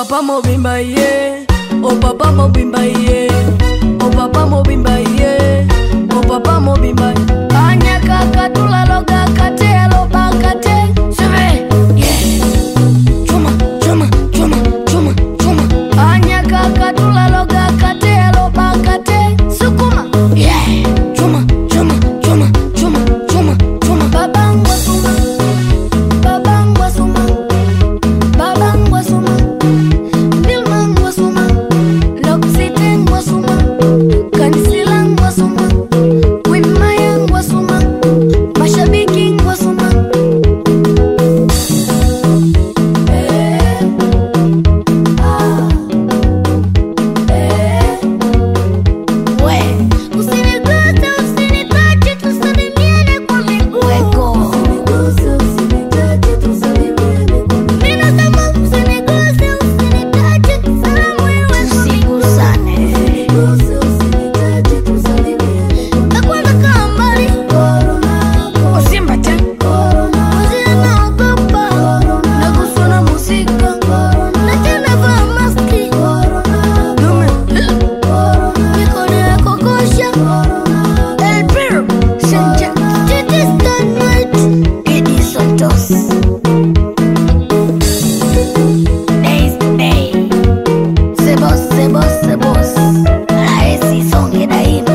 papa mobimba ye, oh papa mobimba ye, oh papa mobimba ye, oh papa mobimba ye. Anya kaka tulaloga kate aloba kate sebe yeah. Chuma chuma chuma chuma chuma. Anya kaka tulaloga kate aloba kate sukuma yeah. Chuma chuma chuma chuma chuma chuma. Babangwa suma, babangwa suma, babangwa suma. Se vos, raesi songe daima.